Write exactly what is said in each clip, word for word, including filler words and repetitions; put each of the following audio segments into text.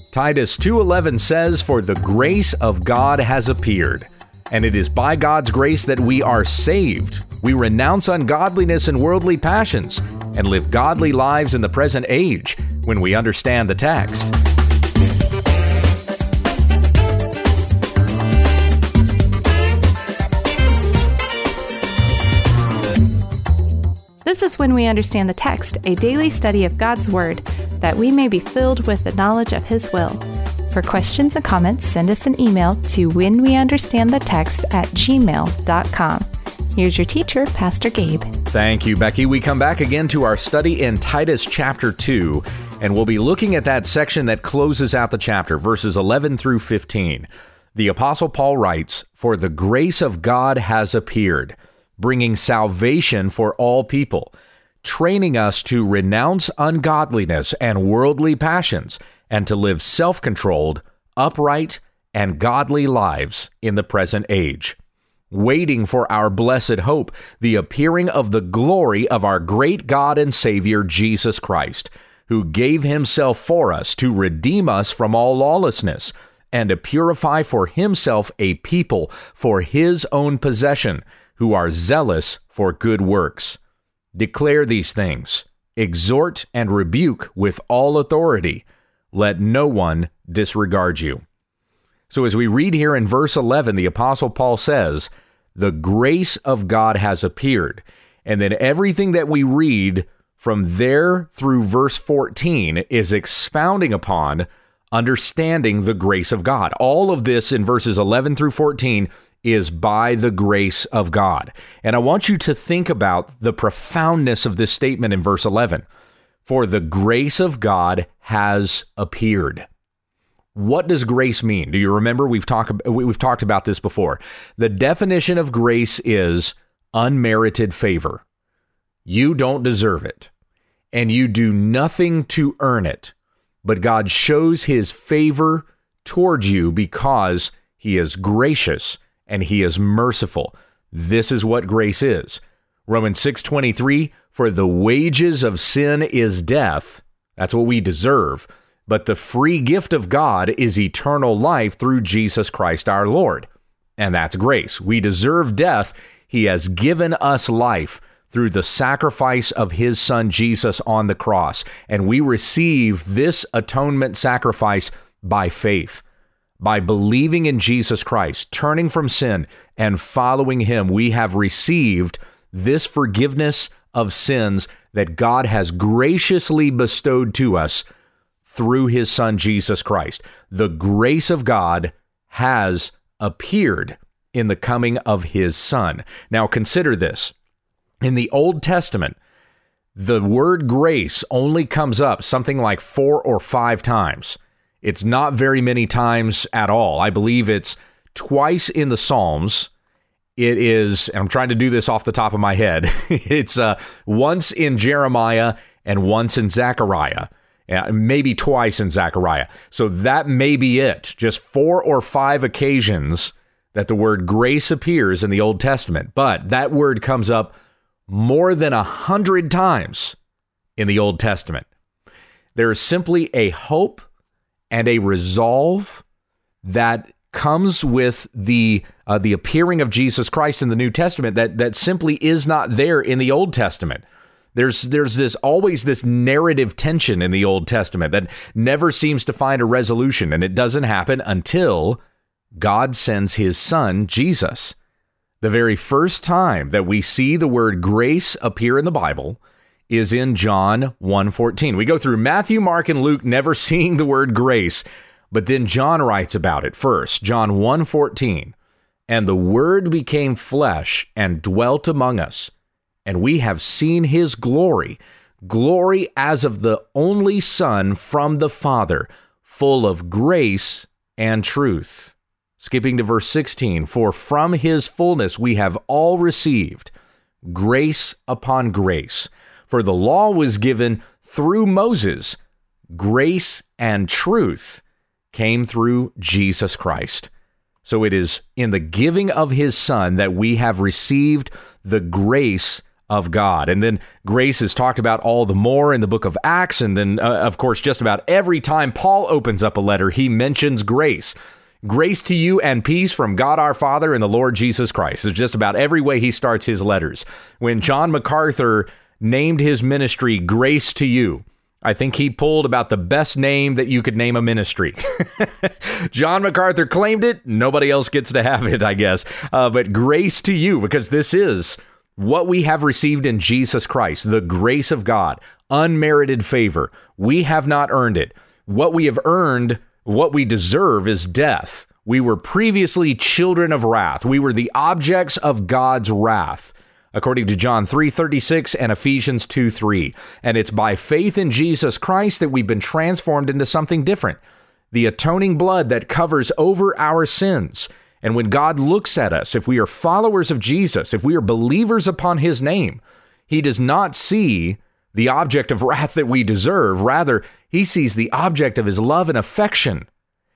Titus two eleven says, "For the grace of God has appeared, and it is by God's grace that we are saved. We renounce ungodliness and worldly passions, and live godly lives in the present age," when we understand the text. This is When We Understand the Text, a daily study of God's Word, that we may be filled with the knowledge of His will. For questions and comments, send us an email to whenweunderstandthetext at gmail dot com. Here's your teacher, Pastor Gabe. Thank you, Becky. We come back again to our study in Titus chapter two, and we'll be looking at that section that closes out the chapter, verses eleven through fifteen. The Apostle Paul writes, "For the grace of God has appeared, bringing salvation for all people, training us to renounce ungodliness and worldly passions, and to live self-controlled, upright, and godly lives in the present age, waiting for our blessed hope, the appearing of the glory of our great God and Savior, Jesus Christ, who gave himself for us to redeem us from all lawlessness, and to purify for himself a people for his own possession, who are zealous for good works. Declare these things, exhort and rebuke with all authority. Let no one disregard you." So as we read here in verse eleven, the Apostle Paul says, "The grace of God has appeared." And then everything that we read from there through verse fourteen is expounding upon understanding the grace of God. All of this in verses eleven through fourteen is by the grace of God. And I want you to think about the profoundness of this statement in verse eleven. For the grace of God has appeared. What does grace mean? Do you remember? We've talked we've talked about this before. The definition of grace is unmerited favor. You don't deserve it, and you do nothing to earn it, but God shows his favor towards you because he is gracious and he is merciful. This is what grace is. Romans six twenty-three, "For the wages of sin is death." That's what we deserve. "But the free gift of God is eternal life through Jesus Christ our Lord." And that's grace. We deserve death. He has given us life through the sacrifice of his son Jesus on the cross. And we receive this atonement sacrifice by faith. By believing in Jesus Christ, turning from sin, and following him, we have received this forgiveness of sins that God has graciously bestowed to us through his son, Jesus Christ. The grace of God has appeared in the coming of his son. Now consider this. In the Old Testament, the word grace only comes up something like four or five times. It's not very many times at all. I believe it's twice in the Psalms. It is, and I'm trying to do this off the top of my head, it's uh, once in Jeremiah and once in Zechariah, uh, maybe twice in Zechariah. So that may be it. Just four or five occasions that the word grace appears in the Old Testament. But that word comes up more than a hundred times in the Old Testament. There is simply a hope and a resolve that comes with the uh, the appearing of Jesus Christ in the New Testament that that simply is not there in the Old Testament. There's there's this always this narrative tension in the Old Testament that never seems to find a resolution, and it doesn't happen until God sends his son, Jesus. The very first time that we see the word grace appear in the Bible is in John one fourteen. We go through Matthew, Mark, and Luke never seeing the word grace, but then John writes about it first. John one fourteen, "And the Word became flesh and dwelt among us, and we have seen his glory, glory as of the only Son from the Father, full of grace and truth." Skipping to verse sixteen, "For from his fullness we have all received grace upon grace. For the law was given through Moses. Grace and truth came through Jesus Christ." So it is in the giving of his son that we have received the grace of God. And then grace is talked about all the more in the book of Acts. And then, uh, of course, just about every time Paul opens up a letter, he mentions grace. Grace to you and peace from God our Father and the Lord Jesus Christ. It's just about every way he starts his letters. When John MacArthur named his ministry Grace to You, I think he pulled about the best name that you could name a ministry. John MacArthur claimed it. Nobody else gets to have it, I guess. Uh, but grace to you, because this is what we have received in Jesus Christ, the grace of God, unmerited favor. We have not earned it. What we have earned, what we deserve is death. We were previously children of wrath. We were the objects of God's wrath, according to John three thirty-six and Ephesians two three. And it's by faith in Jesus Christ that we've been transformed into something different. The atoning blood that covers over our sins. And when God looks at us, if we are followers of Jesus, if we are believers upon his name, he does not see the object of wrath that we deserve. Rather, he sees the object of his love and affection.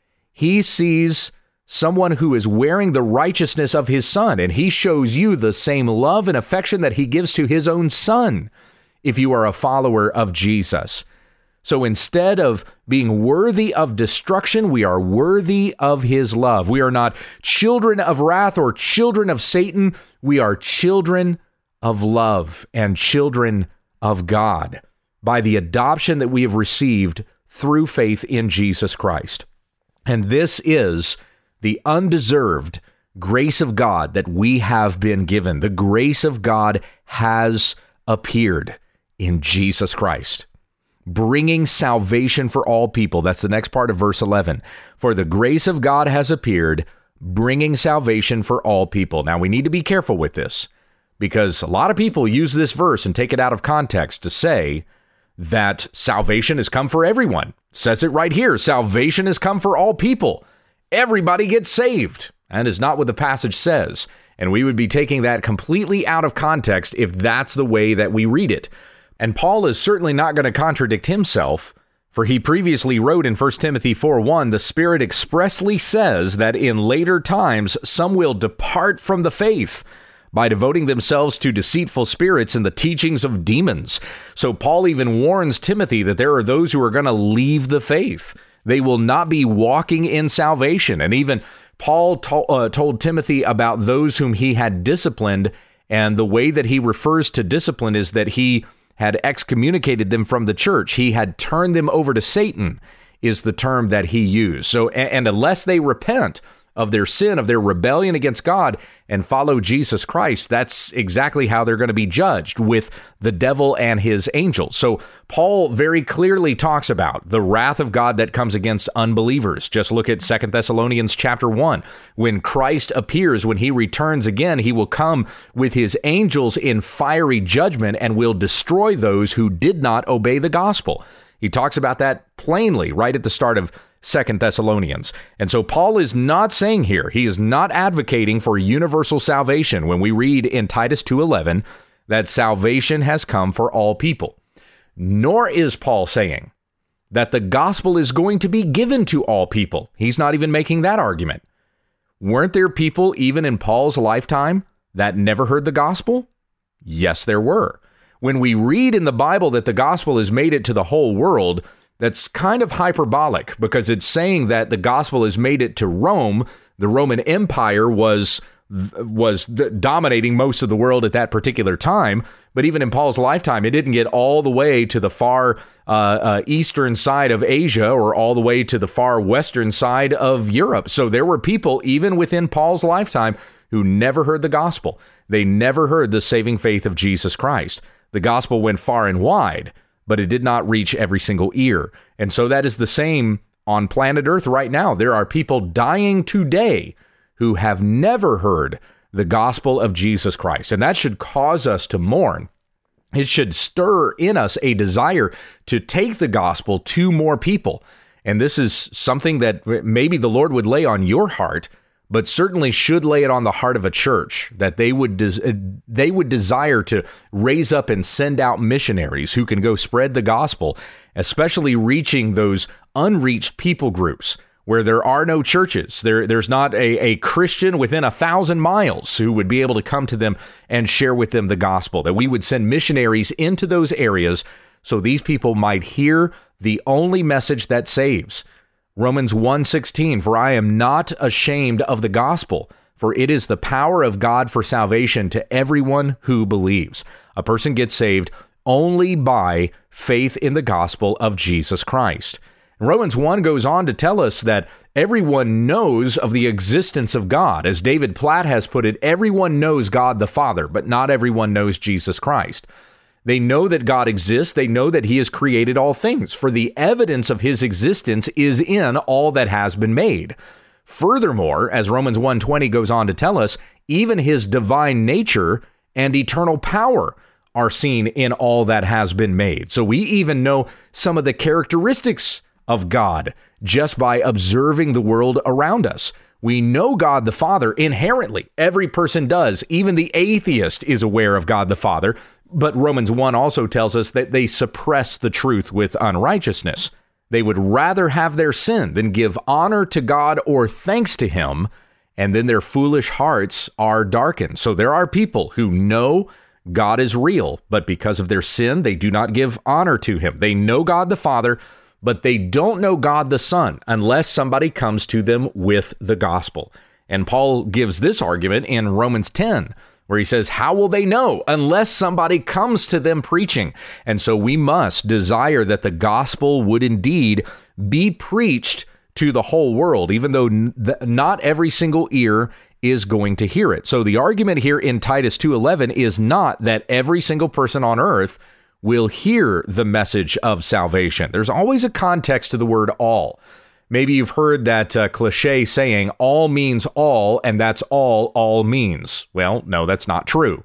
He sees someone who is wearing the righteousness of his son, and he shows you the same love and affection that he gives to his own son if you are a follower of Jesus. So instead of being worthy of destruction, we are worthy of his love. We are not children of wrath or children of Satan. We are children of love and children of God by the adoption that we have received through faith in Jesus Christ. And this is the undeserved grace of God that we have been given. The grace of God has appeared in Jesus Christ, bringing salvation for all people. That's the next part of verse eleven. For the grace of God has appeared, bringing salvation for all people. Now, we need to be careful with this, because a lot of people use this verse and take it out of context to say that salvation has come for everyone. It says it right here. Salvation has come for all people. Everybody gets saved. And is not what the passage says. And we would be taking that completely out of context if that's the way that we read it. And Paul is certainly not going to contradict himself, for he previously wrote in First Timothy four one, the Spirit expressly says that in later times some will depart from the faith by devoting themselves to deceitful spirits and the teachings of demons. So Paul even warns Timothy that there are those who are going to leave the faith. They will not be walking in salvation. And even Paul to- uh, told Timothy about those whom he had disciplined, and the way that he refers to discipline is that he had excommunicated them from the church. He had turned them over to Satan, is the term that he used. So, and unless they repent of their sin, of their rebellion against God, and follow Jesus Christ, that's exactly how they're going to be judged, with the devil and his angels. So Paul very clearly talks about the wrath of God that comes against unbelievers. Just look at Second Thessalonians chapter one. When Christ appears, when he returns again, he will come with his angels in fiery judgment and will destroy those who did not obey the gospel. He talks about that plainly right at the start of Second Thessalonians. And so Paul is not saying here, he is not advocating for universal salvation when we read in Titus two eleven that salvation has come for all people. Nor is Paul saying that the gospel is going to be given to all people. He's not even making that argument. Weren't there people even in Paul's lifetime that never heard the gospel? Yes, there were. When we read in the Bible that the gospel has made it to the whole world, that's kind of hyperbolic, because it's saying that the gospel has made it to Rome. The Roman Empire was was dominating most of the world at that particular time. But even in Paul's lifetime, it didn't get all the way to the far uh, uh, eastern side of Asia or all the way to the far western side of Europe. So there were people even within Paul's lifetime who never heard the gospel. They never heard the saving faith of Jesus Christ. The gospel went far and wide, but it did not reach every single ear. And so that is the same on planet Earth right now. There are people dying today who have never heard the gospel of Jesus Christ. And that should cause us to mourn. It should stir in us a desire to take the gospel to more people. And this is something that maybe the Lord would lay on your heart, but certainly should lay it on the heart of a church, that they would des- they would desire to raise up and send out missionaries who can go spread the gospel, especially reaching those unreached people groups where there are no churches. There, there's not a, a Christian within a thousand miles who would be able to come to them and share with them the gospel, that we would send missionaries into those areas so these people might hear the only message that saves. Romans one sixteen, for I am not ashamed of the gospel, for it is the power of God for salvation to everyone who believes. A person gets saved only by faith in the gospel of Jesus Christ. Romans one goes on to tell us that everyone knows of the existence of God. As David Platt has put it, everyone knows God the Father, but not everyone knows Jesus Christ. They know that God exists. They know that he has created all things, for the evidence of his existence is in all that has been made. Furthermore, as Romans one twenty goes on to tell us, even his divine nature and eternal power are seen in all that has been made. So we even know some of the characteristics of God just by observing the world around us. We know God the Father inherently. Every person does. Even the atheist is aware of God the Father. But Romans one also tells us that they suppress the truth with unrighteousness. They would rather have their sin than give honor to God or thanks to him, and then their foolish hearts are darkened. So there are people who know God is real, but because of their sin, they do not give honor to him. They know God the Father, but they don't know God the Son unless somebody comes to them with the gospel. And Paul gives this argument in Romans ten, where he says, how will they know unless somebody comes to them preaching? And so we must desire that the gospel would indeed be preached to the whole world, even though not every single ear is going to hear it. So the argument here in Titus two eleven is not that every single person on earth will hear the message of salvation. There's always a context to the word all. Maybe you've heard that uh, cliche saying, all means all, and that's all all means. Well, no, that's not true.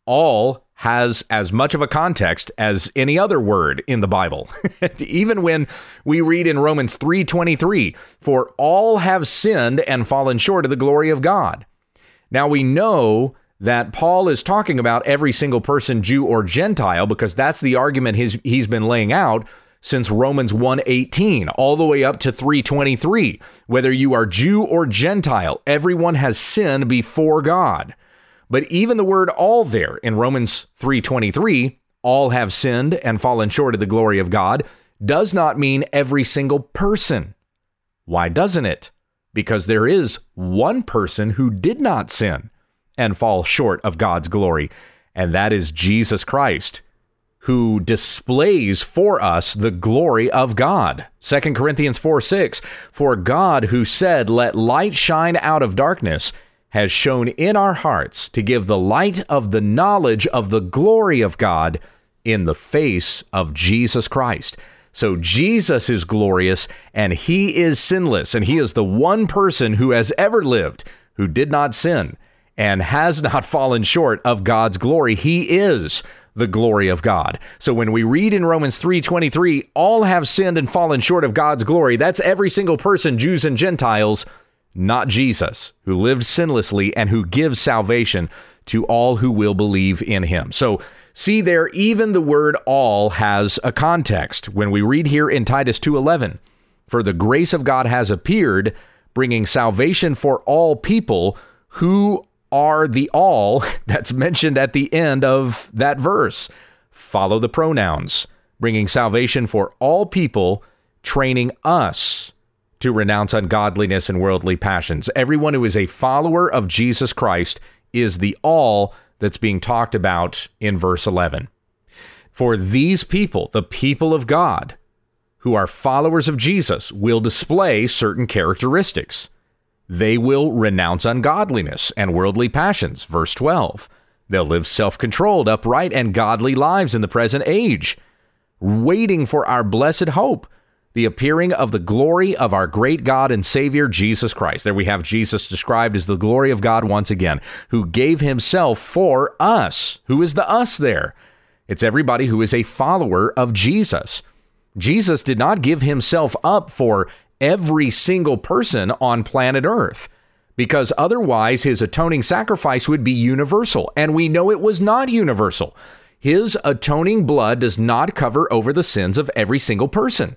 All has as much of a context as any other word in the Bible. Even when we read in Romans three twenty-three, for all have sinned and fallen short of the glory of God. Now we know that Paul is talking about every single person, Jew or Gentile, because that's the argument he's, he's been laying out since Romans one eighteen, all the way up to three twenty-three. Whether you are Jew or Gentile, everyone has sinned before God. But even the word all there in Romans three twenty-three, all have sinned and fallen short of the glory of God, does not mean every single person. Why doesn't it? Because there is one person who did not sin and fall short of God's glory, and that is Jesus Christ, who displays for us the glory of God. Second Corinthians four six, for God who said, let light shine out of darkness, has shone in our hearts to give the light of the knowledge of the glory of God in the face of Jesus Christ. So Jesus is glorious and he is sinless, and he is the one person who has ever lived who did not sin and has not fallen short of God's glory. He is the glory of God. So when we read in Romans three twenty-three, all have sinned and fallen short of God's glory, that's every single person, Jews and Gentiles, not Jesus, who lived sinlessly and who gives salvation to all who will believe in him. So see there, even the word all has a context. When we read here in Titus two eleven, for the grace of God has appeared, bringing salvation for all people. Who are the all that's mentioned at the end of that verse? Follow the pronouns, bringing salvation for all people, training us to renounce ungodliness and worldly passions. Everyone who is a follower of Jesus Christ is the all that's being talked about in verse eleven. For these people, the people of God, who are followers of Jesus, will display certain characteristics. They will renounce ungodliness and worldly passions, verse twelve. They'll live self-controlled, upright, and godly lives in the present age, waiting for our blessed hope, the appearing of the glory of our great God and Savior, Jesus Christ. There we have Jesus described as the glory of God once again, who gave himself for us. Who is the us there? It's everybody who is a follower of Jesus. Jesus did not give himself up for every single person on planet Earth, because otherwise his atoning sacrifice would be universal, and we know it was not universal. His atoning blood does not cover over the sins of every single person.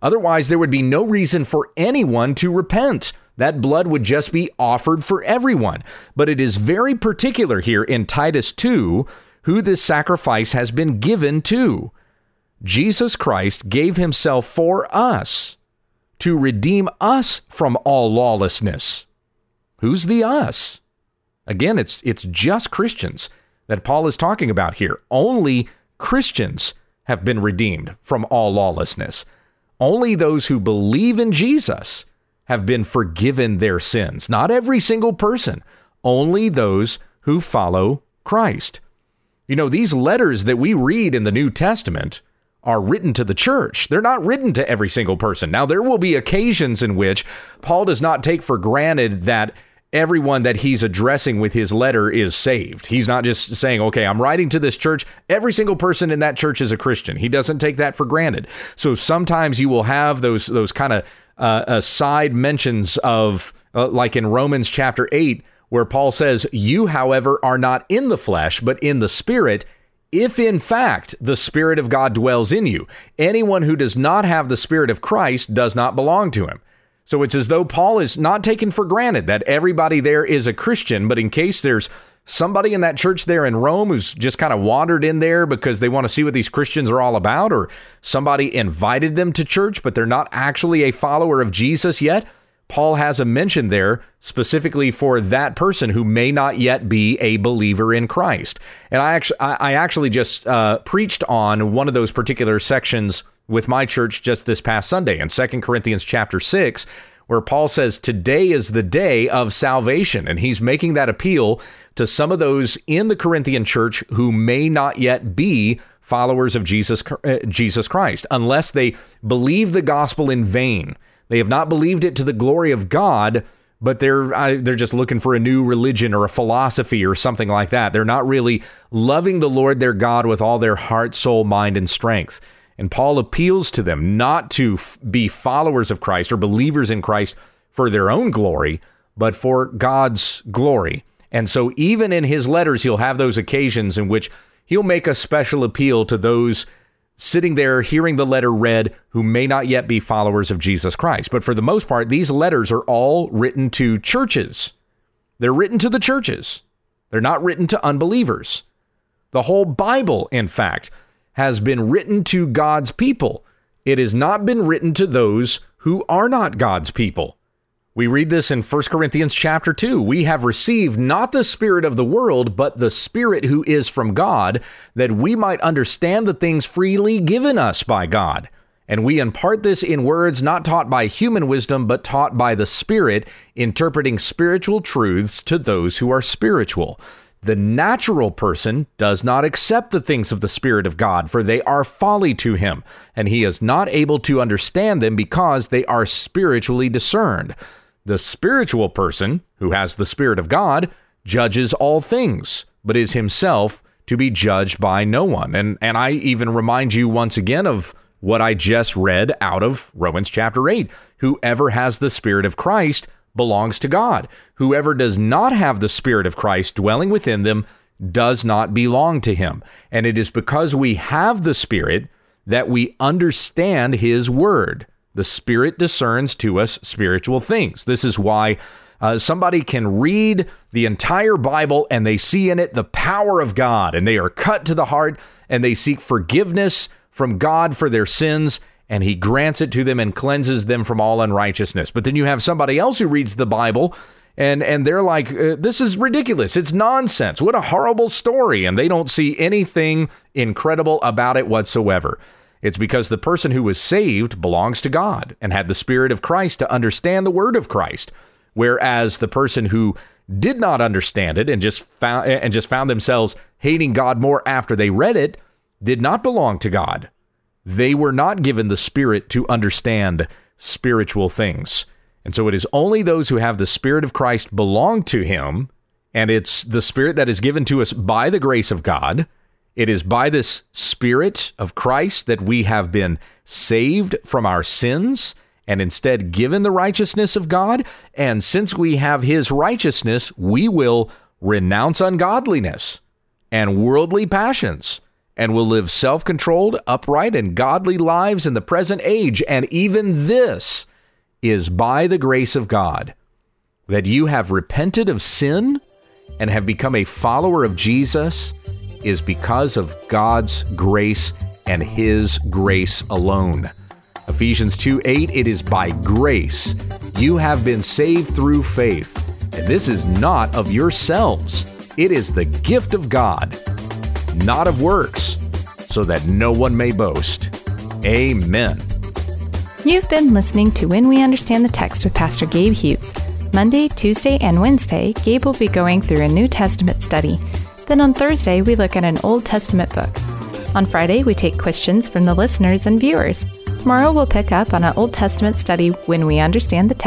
Otherwise, there would be no reason for anyone to repent. That blood would just be offered for everyone. But it is very particular here in Titus two who this sacrifice has been given to. Jesus Christ gave himself for us to redeem us from all lawlessness. Who's the us? Again, it's it's just Christians that Paul is talking about here. Only Christians have been redeemed from all lawlessness. Only those who believe in Jesus have been forgiven their sins. Not every single person, only those who follow Christ. You know, these letters that we read in the New Testament are written to the church. They're not written to every single person. Now, there will be occasions in which Paul does not take for granted that everyone that he's addressing with his letter is saved. He's not just saying, okay, I'm writing to this church. Every single person in that church is a Christian. He doesn't take that for granted. So sometimes you will have those those kind of uh, uh, side mentions of, uh, like in Romans chapter eight, where Paul says, you, however, are not in the flesh, but in the Spirit, if in fact the Spirit of God dwells in you. Anyone who does not have the Spirit of Christ does not belong to him. So it's as though Paul is not taken for granted that everybody there is a Christian, but in case there's somebody in that church there in Rome who's just kind of wandered in there because they want to see what these Christians are all about, or somebody invited them to church, but they're not actually a follower of Jesus yet, Paul has a mention there specifically for that person who may not yet be a believer in Christ. And I actually, I actually just uh, preached on one of those particular sections with my church just this past Sunday in Second Corinthians chapter six, where Paul says today is the day of salvation. And he's making that appeal to some of those in the Corinthian church who may not yet be followers of Jesus, uh, Jesus Christ, unless they believe the gospel in vain. They have not believed it to the glory of God, but they're uh, they're just looking for a new religion or a philosophy or something like that. They're not really loving the Lord their God with all their heart, soul, mind, and strength. And Paul appeals to them not to f- be followers of Christ or believers in Christ for their own glory, but for God's glory. And so even in his letters, he'll have those occasions in which he'll make a special appeal to those sitting there hearing the letter read who may not yet be followers of Jesus Christ. But for the most part, these letters are all written to churches. They're written to the churches. They're not written to unbelievers. The whole Bible, in fact, has been written to God's people. It has not been written to those who are not God's people. We read this in First Corinthians chapter two. We have received not the spirit of the world, but the Spirit who is from God, that we might understand the things freely given us by God. And we impart this in words not taught by human wisdom, but taught by the Spirit, interpreting spiritual truths to those who are spiritual. The natural person does not accept the things of the Spirit of God, for they are folly to him, and he is not able to understand them because they are spiritually discerned. The spiritual person, who has the Spirit of God, judges all things, but is himself to be judged by no one. And, and I even remind you once again of what I just read out of Romans chapter eight. Whoever has the Spirit of Christ belongs to God. Whoever does not have the Spirit of Christ dwelling within them does not belong to him. And it is because we have the Spirit that we understand his word. The Spirit discerns to us spiritual things. This is why uh, somebody can read the entire Bible and they see in it the power of God, and they are cut to the heart, and they seek forgiveness from God for their sins, and he grants it to them and cleanses them from all unrighteousness. But then you have somebody else who reads the Bible and and they're like, uh, this is ridiculous. It's nonsense. What a horrible story. And they don't see anything incredible about it whatsoever. It's because the person who was saved belongs to God and had the Spirit of Christ to understand the word of Christ. Whereas the person who did not understand it and just found and just found themselves hating God more after they read it did not belong to God. They were not given the Spirit to understand spiritual things. And so it is only those who have the Spirit of Christ belong to him, and it's the Spirit that is given to us by the grace of God. It is by this Spirit of Christ that we have been saved from our sins and instead given the righteousness of God. And since we have his righteousness, we will renounce ungodliness and worldly passions and will live self-controlled, upright, and godly lives in the present age. And even this is by the grace of God, that you have repented of sin and have become a follower of Jesus is because of God's grace and His grace alone. Ephesians two eight, it is by grace you have been saved through faith, and this is not of yourselves. It is the gift of God, not of works, so that no one may boast. Amen. You've been listening to When We Understand the Text with Pastor Gabe Hughes. Monday, Tuesday, and Wednesday, Gabe will be going through a New Testament study. Then on Thursday, we look at an Old Testament book. On Friday, we take questions from the listeners and viewers. Tomorrow, we'll pick up on an Old Testament study when we understand the